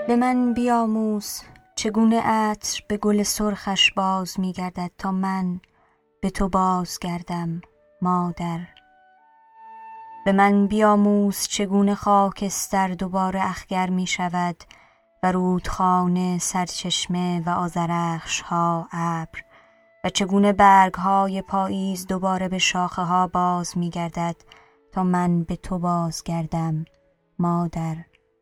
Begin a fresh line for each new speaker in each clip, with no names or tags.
به من بیاموز چگونه عطر به گل سرخش باز می گردد تا من به تو باز گردم مادر. به من بیاموز چگونه خاکستر دوباره اخگر می شود و رودخانه سرچشمه و آذرخش ها ابر و چگونه برگ های پاییز دوباره به شاخه ها باز می گردد تا من به تو باز گردم مادر.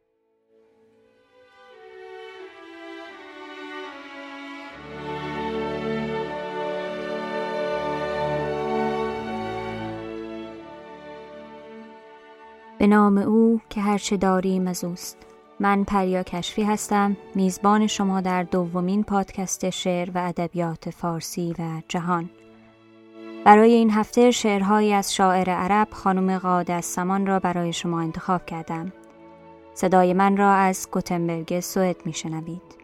به نام او که هرچه داریم از اوست. من پریا کشفی هستم، میزبان شما در دومین پادکست شعر و ادبیات فارسی و جهان. برای این هفته شعرهایی از شاعر عرب خانم قادس‌زمان را برای شما انتخاب کردم. صدای من را از گوتنبرگ سوئد میشنوید.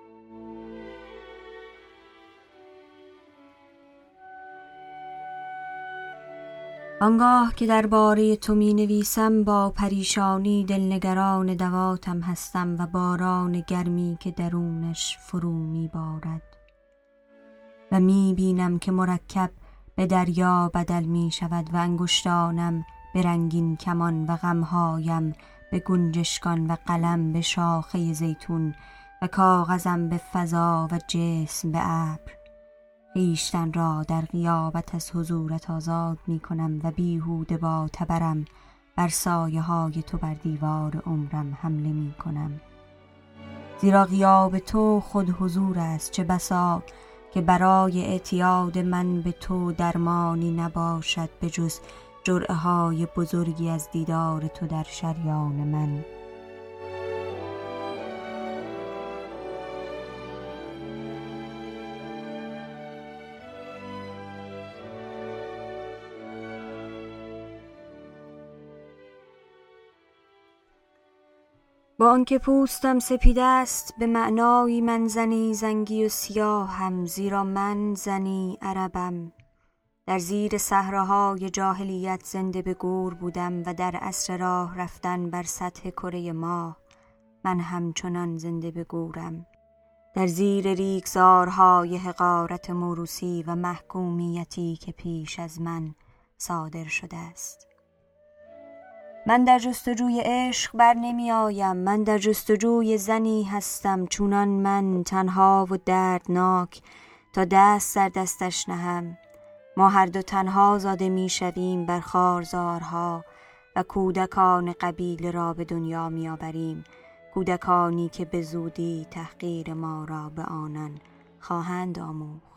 آنگاه که درباره تو می نویسم با پریشانی دلنگران دواتم هستم و باران گرمی که درونش فرو می بارد و می بینم که مرکب به دریا بدل می شود و انگشتانم به رنگین کمان و غمهایم به گنجشکان و قلم به شاخه زیتون و کاغذم به فضا و جسم به ابر. خویشتن را در غیابت از حضورت آزاد می کنم و بیهوده با تبرم بر سایه های تو بر دیوار عمرم حمله می کنم. زیرا غیاب تو خود حضور است، چه بسا که برای اعتیاد من به تو درمانی نباشد به جز جرعه های بزرگی از دیدار تو در شریان من. با آنکه پوستم سپید است به معنایی من زنی زنگی و سیاهم، زیرا من زنی عربم. در زیر صحراهای جاهلیت زنده به گور بودم و در عصر راه رفتن بر سطح کره ماه من همچنان زنده به گورم. در زیر ریگزارهای حقارت موروثی و محکومیتی که پیش از من صادر شده است. من در جستجوی عشق بر نمی آیم، من در جستجوی زنی هستم چونان من تنها و دردناک تا دست سر دستش نهم. ما هر دو تنها زاده می شویم بر خارزارها و کودکان قبیله را به دنیا می آوریم، کودکانی که به زودی تحقیر ما را به آنان خواهند آموخت.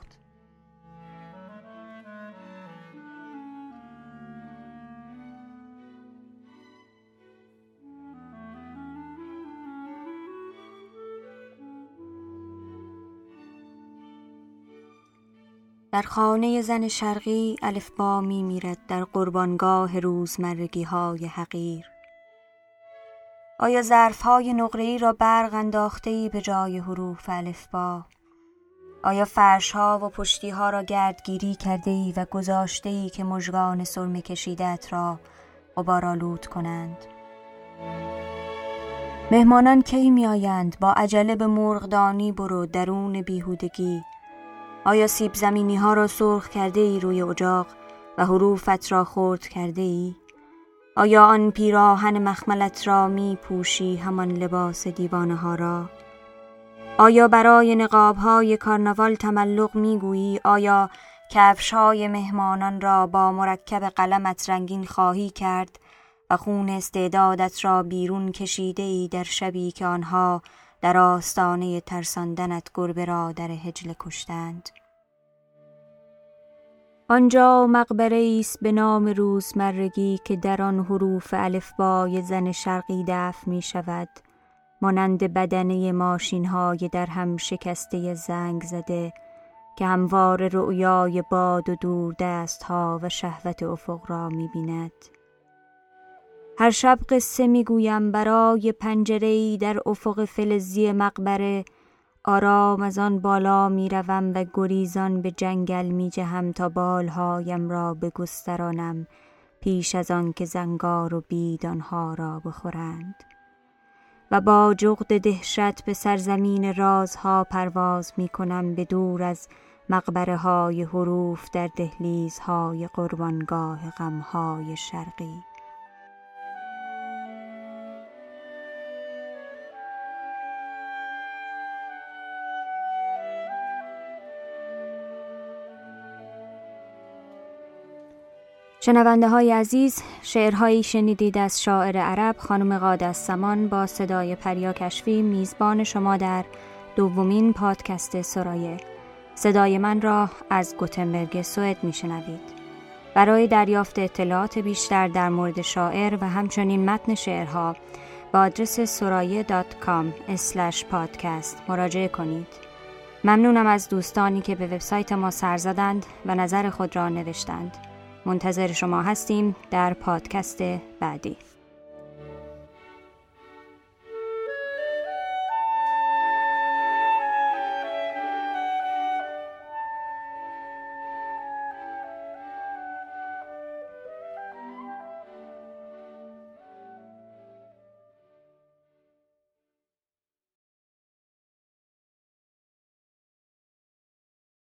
در خانه زن شرقی الفبا می میرد در قربانگاه روزمرگی های حقیر. آیا ظرف های نقره‌ای را برق انداخته‌ای به جای حروف الفبا؟ آیا فرش ها و پشتی ها را گردگیری کرده‌ای و گذاشته‌ای که مژگان سرمه کشیده‌ات را غبارآلود کنند؟ مهمانان کی می آیند؟ با عجله به مرغدانی برو درون بیهودگی. آیا سیب زمینی ها را سرخ کرده ای روی اجاق و حروفت را خرد کرده ای؟ آیا آن پیراهن مخملت را می پوشی همان لباس دیوانه ها را؟ آیا برای نقاب های کارناوال تملق می گویی؟ آیا کفش های مهمانان را با مرکب قلمت رنگین خواهی کرد و خون استعدادت را بیرون کشیده ای در شبی که آنها در آستانه ترساندنت گربه را در حجله کشتند؟ آنجا مقبره است به نام روزمرگی که در آن حروف الفبای زن شرقی دفن می شود، مانند بدنه ماشین های در هم شکسته زنگ زده که هموار رؤیای باد و دور دست ها و شهوت افق را می بیند. هر شب قصه می گویم برای پنجره‌ای در افق فلزی مقبره، آرام از آن بالا می روم و گریزان به جنگل می جهم تا بالهایم را بگسترانم پیش از آن که زنگار و بید آنها را بخورند. و با جغد دهشت به سرزمین رازها پرواز می کنم، به دور از مقبره های حروف در دهلیزهای قربانگاه غمهای شرقی. شنونده های عزیز، شعرهایی شنیدید از شاعر عرب خانم قادس‌زمان با صدای پریا کشفی، میزبان شما در دومین پادکست سرایه. صدای من را از گوتنبرگ سوئد میشنوید. برای دریافت اطلاعات بیشتر در مورد شاعر و همچنین متن شعرها با آدرس soraye.com/podcast مراجعه کنید. ممنونم از دوستانی که به وبسایت ما سر زدند و نظر خود را نوشتند. منتظر شما هستیم در پادکست بعدی.